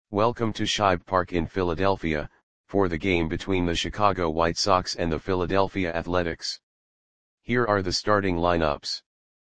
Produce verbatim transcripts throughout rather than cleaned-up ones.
Welcome to Shibe Park in Philadelphia, for the game between the Chicago White Sox and the Philadelphia Athletics. Here are the starting lineups.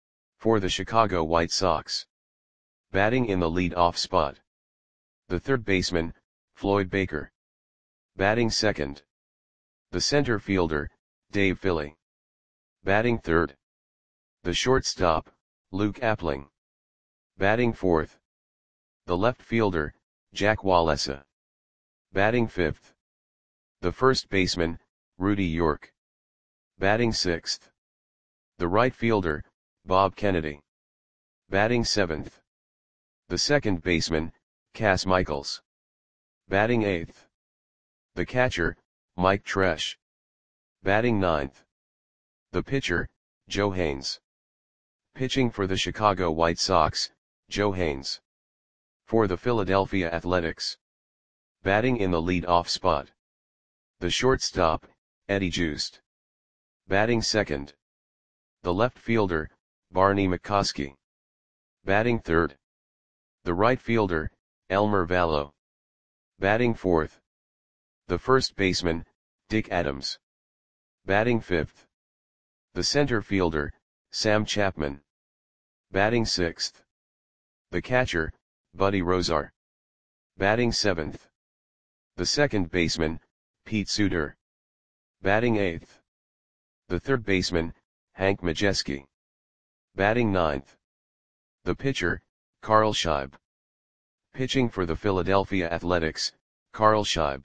For the Chicago White Sox. Batting in the lead-off spot. The third baseman, Floyd Baker. Batting second. The center fielder, Dave Philly. Batting third. The shortstop, Luke Appling. Batting fourth. The left fielder, Jack Wallesa. Batting fifth. The first baseman, Rudy York. Batting sixth. The right fielder, Bob Kennedy. Batting seventh. The second baseman, Cas Michaels. Batting eighth. The catcher, Mike Tresh. Batting ninth. The pitcher, Joe Haynes. Pitching for the Chicago White Sox, Joe Haynes. For the Philadelphia Athletics. Batting in the lead-off spot. The shortstop, Eddie Joost. Batting second. The left fielder, Barney McCoskey. Batting third. The right fielder, Elmer Vallow. Batting fourth. The first baseman, Dick Adams. Batting fifth. The center fielder, Sam Chapman. Batting sixth. The catcher, Buddy Rozar. Batting seventh. The second baseman, Pete Suter. Batting eighth. The third baseman, Hank Majeski. Batting ninth. The pitcher, Carl Shibe. Pitching for the Philadelphia Athletics, Carl Shibe.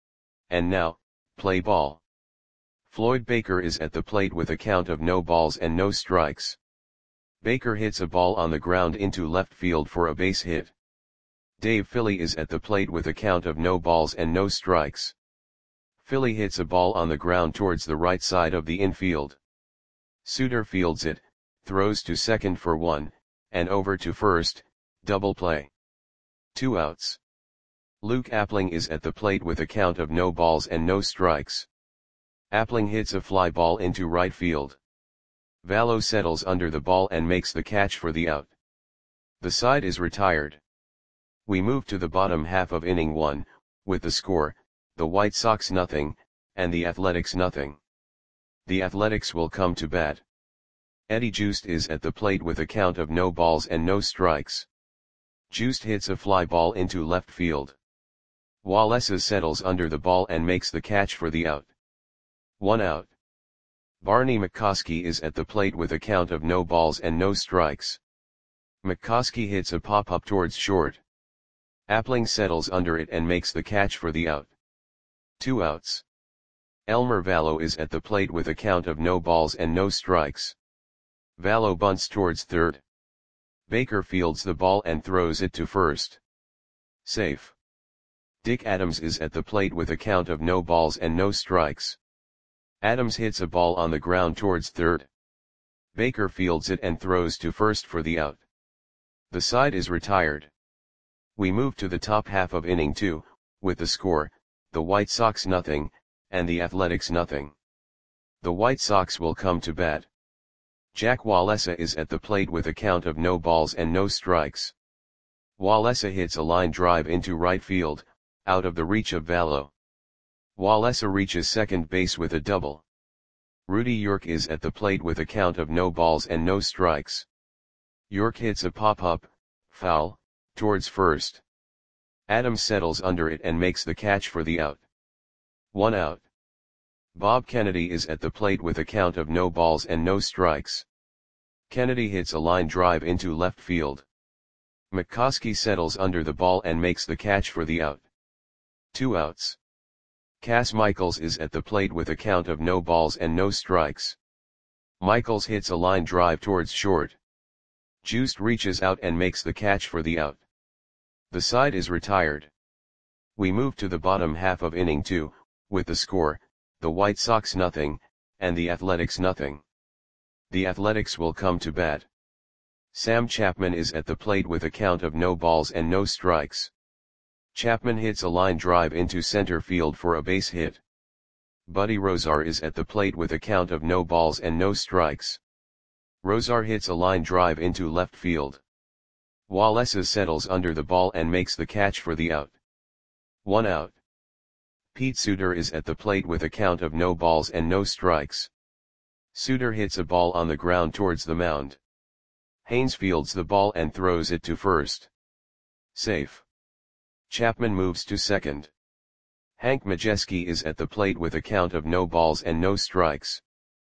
And now, play ball. Floyd Baker is at the plate with a count of no balls and no strikes. Baker hits a ball on the ground into left field for a base hit. Dave Philly is at the plate with a count of no balls and no strikes. Philly hits a ball on the ground towards the right side of the infield. Suter fields it, throws to second for one, and over to first, double play. Two outs. Luke Appling is at the plate with a count of no balls and no strikes. Appling hits a fly ball into right field. Vallow settles under the ball and makes the catch for the out. The side is retired. We move to the bottom half of inning one, with the score, the White Sox nothing, and the Athletics nothing. The Athletics will come to bat. Eddie Joost is at the plate with a count of no balls and no strikes. Joost hits a fly ball into left field. Wallesa settles under the ball and makes the catch for the out. One out. Barney McCoskey is at the plate with a count of no balls and no strikes. McCoskey hits a pop-up towards short. Appling settles under it and makes the catch for the out. Two outs. Elmer Vallow is at the plate with a count of no balls and no strikes. Vallow bunts towards third. Baker fields the ball and throws it to first. Safe. Dick Adams is at the plate with a count of no balls and no strikes. Adams hits a ball on the ground towards third. Baker fields it and throws to first for the out. The side is retired. We move to the top half of inning two, with the score, the White Sox nothing, and the Athletics nothing. The White Sox will come to bat. Jack Wallesa is at the plate with a count of no balls and no strikes. Wallesa hits a line drive into right field, out of the reach of Vallow. Wallesa reaches second base with a double. Rudy York is at the plate with a count of no balls and no strikes. York hits a pop-up, foul, towards first. Adams settles under it and makes the catch for the out. One out. Bob Kennedy is at the plate with a count of no balls and no strikes. Kennedy hits a line drive into left field. McCoskey settles under the ball and makes the catch for the out. Two outs. Cas Michaels is at the plate with a count of no balls and no strikes. Michaels hits a line drive towards short. Joost reaches out and makes the catch for the out. The side is retired. We move to the bottom half of inning two, with the score, the White Sox nothing, and the Athletics nothing. The Athletics will come to bat. Sam Chapman is at the plate with a count of no balls and no strikes. Chapman hits a line drive into center field for a base hit. Buddy Rozar is at the plate with a count of no balls and no strikes. Rozar hits a line drive into left field. Wallesa settles under the ball and makes the catch for the out. One out. Pete Suter is at the plate with a count of no balls and no strikes. Suter hits a ball on the ground towards the mound. Haynes fields the ball and throws it to first. Safe. Chapman moves to second. Hank Majeski is at the plate with a count of no balls and no strikes.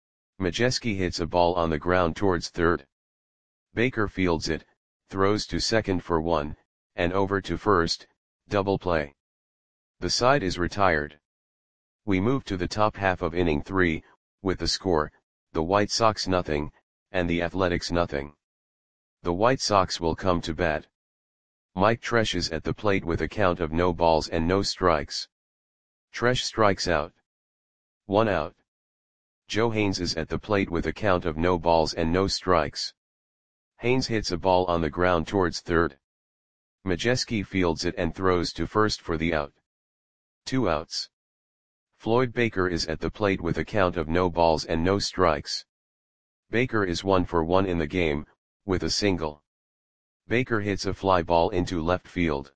Majeski hits a ball on the ground towards third. Baker fields it, throws to second for one, and over to first, double play. The side is retired. We move to the top half of inning three, with the score, the White Sox nothing, and the Athletics nothing. The White Sox will come to bat. Mike Tresh is at the plate with a count of no balls and no strikes. Tresh strikes out. One out. Joe Haynes is at the plate with a count of no balls and no strikes. Haynes hits a ball on the ground towards third. Majeski fields it and throws to first for the out. Two outs. Floyd Baker is at the plate with a count of no balls and no strikes. Baker is one for one in the game, with a single. Baker hits a fly ball into left field.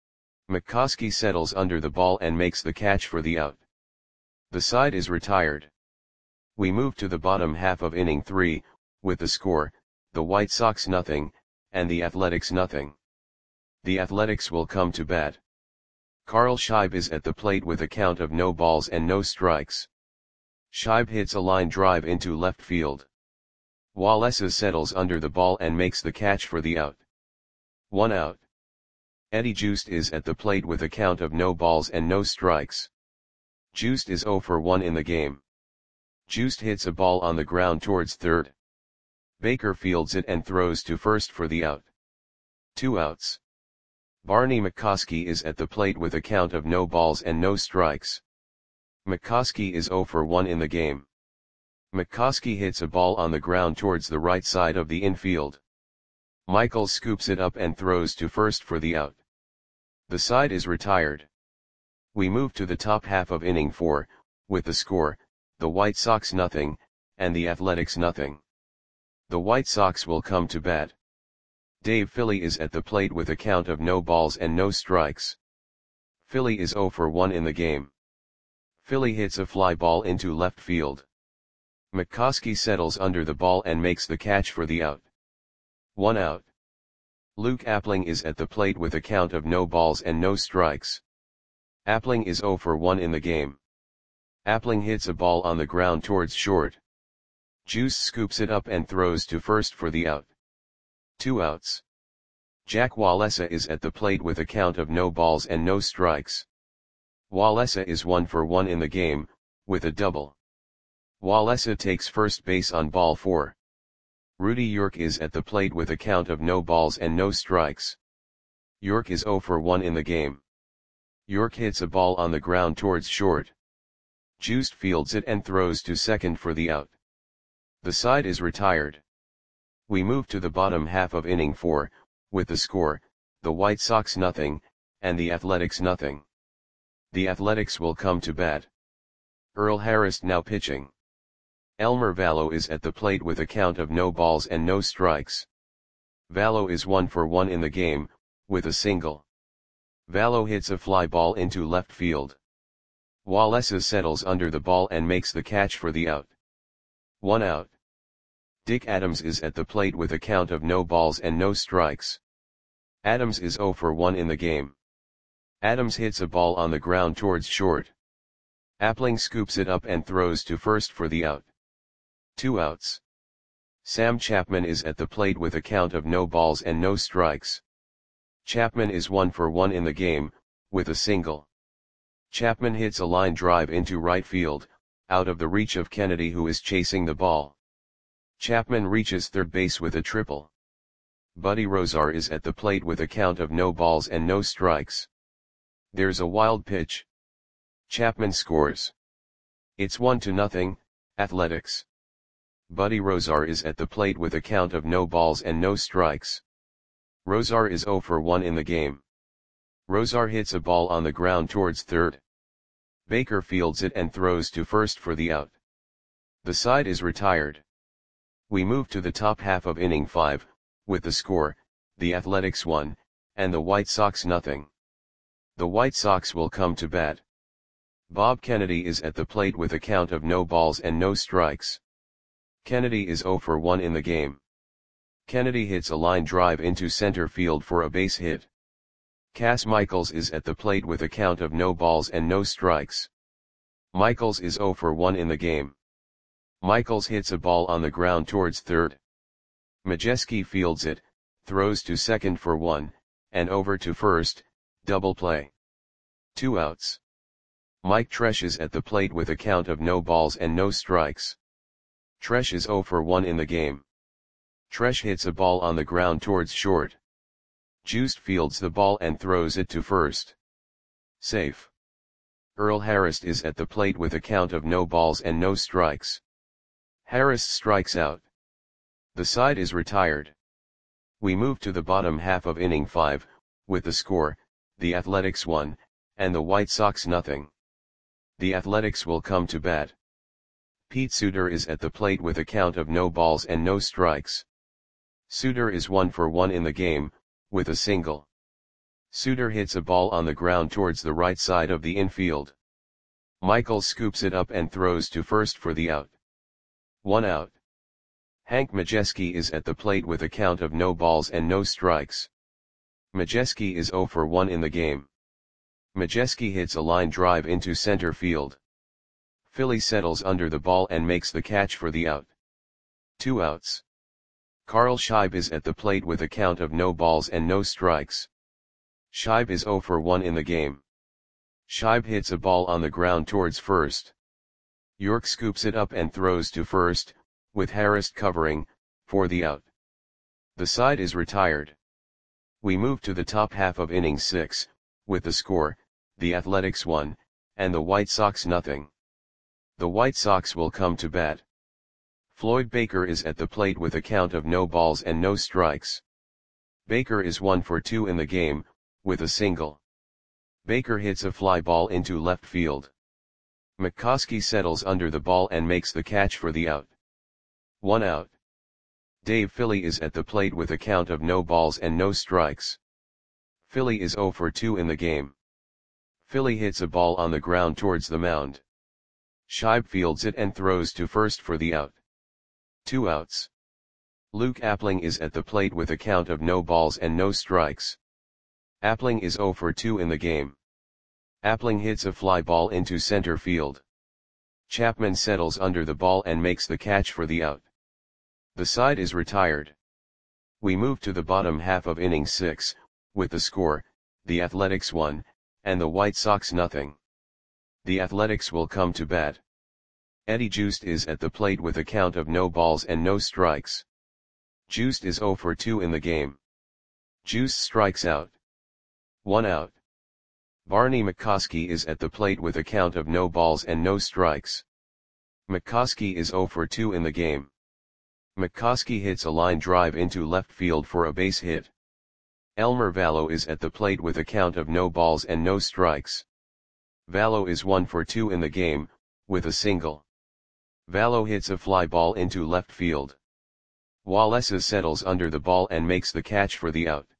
McCoskey settles under the ball and makes the catch for the out. The side is retired. We move to the bottom half of inning three, with the score, the White Sox nothing, and the Athletics nothing. The Athletics will come to bat. Carl Scheib is at the plate with a count of no balls and no strikes. Scheib hits a line drive into left field. Wallesa settles under the ball and makes the catch for the out. One out. Eddie Joost is at the plate with a count of no balls and no strikes. Joost is zero for one in the game. Joost hits a ball on the ground towards third. Baker fields it and throws to first for the out. Two outs. Barney McCoskey is at the plate with a count of no balls and no strikes. McCoskey is zero for one in the game. McCoskey hits a ball on the ground towards the right side of the infield. Michaels scoops it up and throws to first for the out. The side is retired. We move to the top half of inning four, with the score, the White Sox nothing, and the Athletics nothing. The White Sox will come to bat. Dave Philly is at the plate with a count of no balls and no strikes. Philly is zero for one in the game. Philly hits a fly ball into left field. McCoskey settles under the ball and makes the catch for the out. One out. Luke Appling is at the plate with a count of no balls and no strikes. Appling is zero for one in the game. Appling hits a ball on the ground towards short. Juice scoops it up and throws to first for the out. Two outs. Jack Wallesa is at the plate with a count of no balls and no strikes. Wallesa is one for one in the game, with a double. Wallesa takes first base on ball four. Rudy York is at the plate with a count of no balls and no strikes. York is zero for one in the game. York hits a ball on the ground towards short. Juice fields it and throws to second for the out. The side is retired. We move to the bottom half of inning four, with the score, the White Sox nothing, and the Athletics nothing. The Athletics will come to bat. Earl Harris now pitching. Elmer Vallo is at the plate with a count of no balls and no strikes. Vallo is one for one in the game, with a single. Vallo hits a fly ball into left field. Wallesa settles under the ball and makes the catch for the out. One out. Dick Adams is at the plate with a count of no balls and no strikes. Adams is zero for one in the game. Adams hits a ball on the ground towards short. Appling scoops it up and throws to first for the out. Two outs. Sam Chapman is at the plate with a count of no balls and no strikes. Chapman is one for one in the game, with a single. Chapman hits a line drive into right field, out of the reach of Kennedy, who is chasing the ball. Chapman reaches third base with a triple. Buddy Rozar is at the plate with a count of no balls and no strikes. There's a wild pitch. Chapman scores. It's one to nothing, Athletics. Buddy Rozar is at the plate with a count of no balls and no strikes. Rozar is zero for one in the game. Rozar hits a ball on the ground towards third. Baker fields it and throws to first for the out. The side is retired. We move to the top half of inning five, with the score, the Athletics one, and the White Sox nothing. The White Sox will come to bat. Bob Kennedy is at the plate with a count of no balls and no strikes. Kennedy is zero for one in the game. Kennedy hits a line drive into center field for a base hit. Cas Michaels is at the plate with a count of no balls and no strikes. Michaels is zero for one in the game. Michaels hits a ball on the ground towards third. Majewski fields it, throws to second for one, and over to first, double play. Two outs. Mike Tresh is at the plate with a count of no balls and no strikes. Tresh is zero for one in the game. Tresh hits a ball on the ground towards short. Juiced fields the ball and throws it to first. Safe. Earl Harris is at the plate with a count of no balls and no strikes. Harris strikes out. The side is retired. We move to the bottom half of inning five, with the score, the Athletics one, and the White Sox nothing. The Athletics will come to bat. Pete Suter is at the plate with a count of no balls and no strikes. Suter is one for one in the game, with a single. Suter hits a ball on the ground towards the right side of the infield. Michaels scoops it up and throws to first for the out. One out. Hank Majewski is at the plate with a count of no balls and no strikes. Majewski is zero for one in the game. Majewski hits a line drive into center field. Philly settles under the ball and makes the catch for the out. Two outs. Carl Scheib is at the plate with a count of no balls and no strikes. Scheib is zero for one in the game. Scheib hits a ball on the ground towards first. York scoops it up and throws to first, with Harris covering, for the out. The side is retired. We move to the top half of inning six, with the score, the Athletics one, and the White Sox nothing. The White Sox will come to bat. Floyd Baker is at the plate with a count of no balls and no strikes. Baker is one for two in the game, with a single. Baker hits a fly ball into left field. McCoskey settles under the ball and makes the catch for the out. One out. Dave Philly is at the plate with a count of no balls and no strikes. Philly is zero for two in the game. Philly hits a ball on the ground towards the mound. Scheib fields it and throws to first for the out. Two outs. Luke Appling is at the plate with a count of no balls and no strikes. Appling is zero for two in the game. Appling hits a fly ball into center field. Chapman settles under the ball and makes the catch for the out. The side is retired. We move to the bottom half of inning six, with the score, the Athletics one, and the White Sox nothing. The Athletics will come to bat. Eddie Juiced is at the plate with a count of no balls and no strikes. Juiced is zero for two in the game. Juiced strikes out. One out. Barney McCoskey is at the plate with a count of no balls and no strikes. McCoskey is zero for two in the game. McCoskey hits a line drive into left field for a base hit. Elmer Vallow is at the plate with a count of no balls and no strikes. Vallow is one for two in the game, with a single. Vallow hits a fly ball into left field. Wallesa settles under the ball and makes the catch for the out.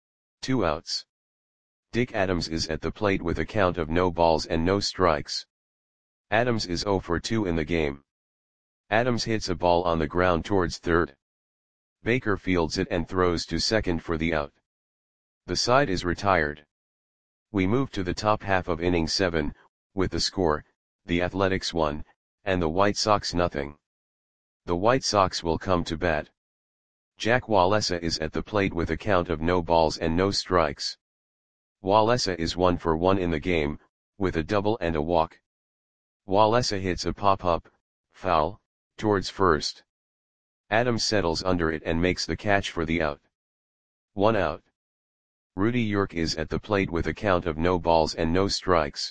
Two outs. Dick Adams is at the plate with a count of no balls and no strikes. Adams is zero for two in the game. Adams hits a ball on the ground towards third. Baker fields it and throws to second for the out. The side is retired. We move to the top half of inning seven, with the score, the Athletics one, and the White Sox nothing. The White Sox will come to bat. Jack Wallesa is at the plate with a count of no balls and no strikes. Wallesa is one for one in the game, with a double and a walk. Wallesa hits a pop-up, foul, towards first. Adams settles under it and makes the catch for the out. One out. Rudy York is at the plate with a count of no balls and no strikes.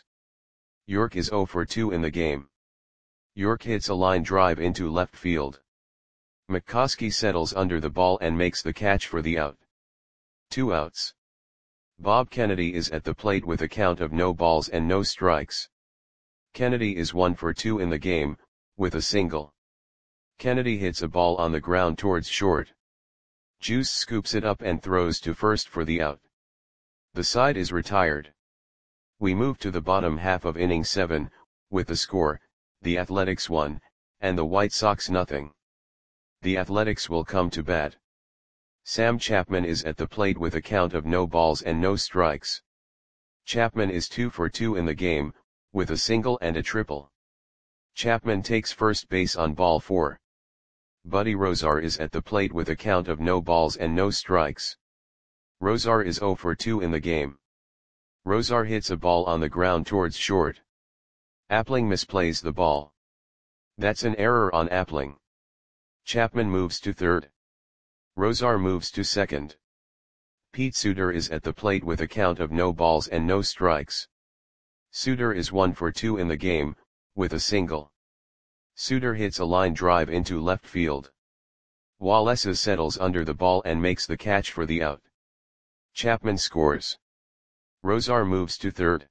York is zero for two in the game. York hits a line drive into left field. McCoskey settles under the ball and makes the catch for the out. Two outs. Bob Kennedy is at the plate with a count of no balls and no strikes. Kennedy is one for two in the game, with a single. Kennedy hits a ball on the ground towards short. Juice scoops it up and throws to first for the out. The side is retired. We move to the bottom half of inning seven, with the score, the Athletics one, and the White Sox nothing. The Athletics will come to bat. Sam Chapman is at the plate with a count of no balls and no strikes. Chapman is two for two in the game, with a single and a triple. Chapman takes first base on ball four. Buddy Rozar is at the plate with a count of no balls and no strikes. Rozar is zero for two in the game. Rozar hits a ball on the ground towards short. Appling misplays the ball. That's an error on Appling. Chapman moves to third. Rozar moves to second. Pete Suter is at the plate with a count of no balls and no strikes. Suter is one for two in the game, with a single. Suter hits a line drive into left field. Wallace settles under the ball and makes the catch for the out. Chapman scores. Rozar moves to third.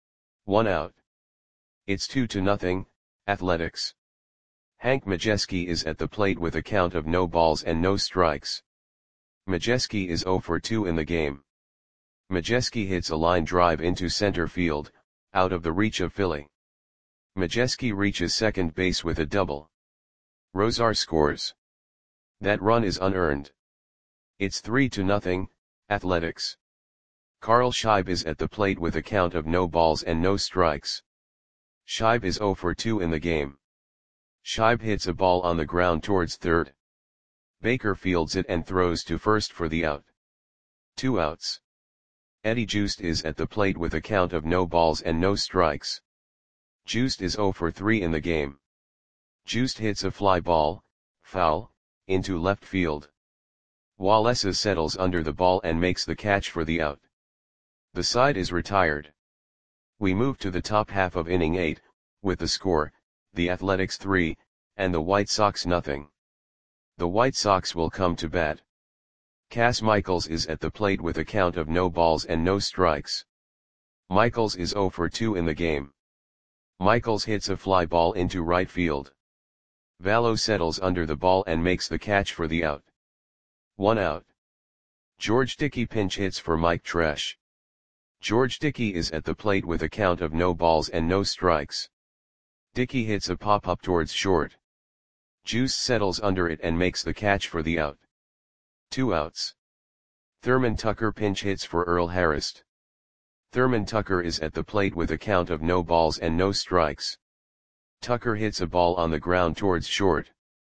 One out. It's two to nothing, Athletics. Hank Majeski is at the plate with a count of no balls and no strikes. Majeski is zero for two in the game. Majeski hits a line drive into center field, out of the reach of Philly. Majeski reaches second base with a double. Rozar scores. That run is unearned. It's three to nothing, Athletics. Carl Scheib is at the plate with a count of no balls and no strikes. Scheib is zero for two in the game. Scheib hits a ball on the ground towards third. Baker fields it and throws to first for the out. Two outs. Eddie Joost is at the plate with a count of no balls and no strikes. Joost is zero for three in the game. Joost hits a fly ball, foul, into left field. Wallace settles under the ball and makes the catch for the out. The side is retired. We move to the top half of inning eight, with the score, the Athletics three, and the White Sox nothing. The White Sox will come to bat. Cass Michaels is at the plate with a count of no balls and no strikes. Michaels is zero for two in the game. Michaels hits a fly ball into right field. Vallo settles under the ball and makes the catch for the out. One out. George Dickey pinch hits for Mike Tresh. George Dickey is at the plate with a count of no balls and no strikes. Dickey hits a pop-up towards short. Juice settles under it and makes the catch for the out. Two outs. Thurman Tucker pinch hits for Earl Harris. Thurman Tucker is at the plate with a count of no balls and no strikes. Tucker hits a ball on the ground towards short.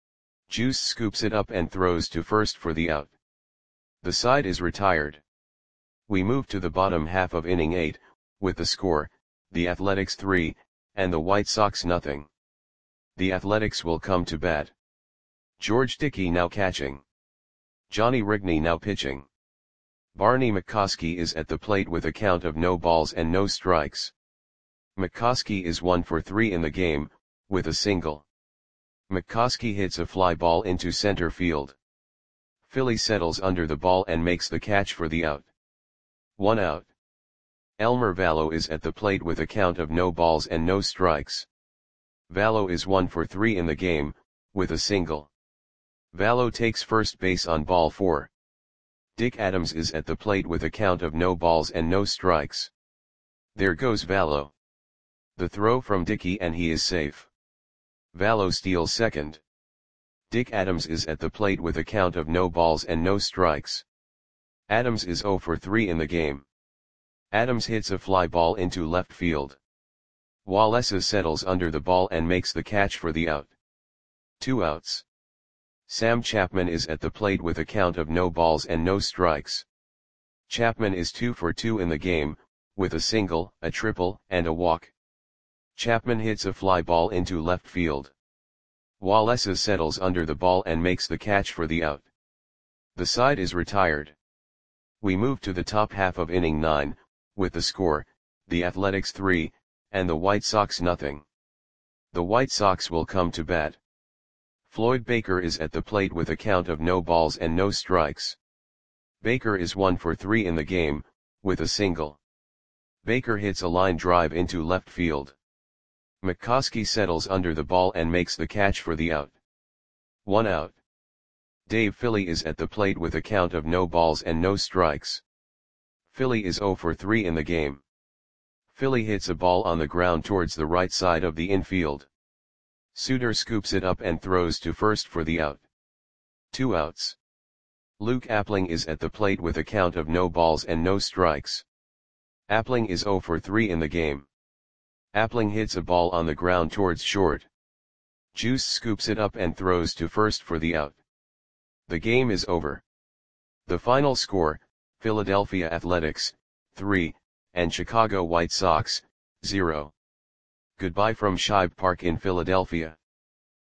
Juice scoops it up and throws to first for the out. The side is retired. We move to the bottom half of inning eight, with the score, the Athletics three, and the White Sox nothing. The Athletics will come to bat. George Dickey now catching. Johnny Rigney now pitching. Barney McCoskey is at the plate with a count of no balls and no strikes. McCoskey is one for three in the game, with a single. McCoskey hits a fly ball into center field. Philly settles under the ball and makes the catch for the out. One out. Elmer Vallo is at the plate with a count of no balls and no strikes. Vallo is one for three in the game, with a single. Vallo takes first base on ball four. Dick Adams is at the plate with a count of no balls and no strikes. There goes Vallo. The throw from Dickey and he is safe. Vallo steals second. Dick Adams is at the plate with a count of no balls and no strikes. Adams is zero for three in the game. Adams hits a fly ball into left field. Wallace settles under the ball and makes the catch for the out. Two outs. Sam Chapman is at the plate with a count of no balls and no strikes. Chapman is two for two in the game, with a single, a triple, and a walk. Chapman hits a fly ball into left field. Wallace settles under the ball and makes the catch for the out. The side is retired. We move to the top half of inning nine, with the score, the Athletics three, and the White Sox nothing. The White Sox will come to bat. Floyd Baker is at the plate with a count of no balls and no strikes. Baker is one for three in the game, with a single. Baker hits a line drive into left field. McCoskey settles under the ball and makes the catch for the out. One out. Dave Philly is at the plate with a count of no balls and no strikes. Philly is zero for three in the game. Philly hits a ball on the ground towards the right side of the infield. Suter scoops it up and throws to first for the out. Two outs. Luke Appling is at the plate with a count of no balls and no strikes. Appling is zero for three in the game. Appling hits a ball on the ground towards short. Juice scoops it up and throws to first for the out. The game is over. The final score, Philadelphia Athletics, three, and Chicago White Sox, zero. Goodbye from Shibe Park in Philadelphia.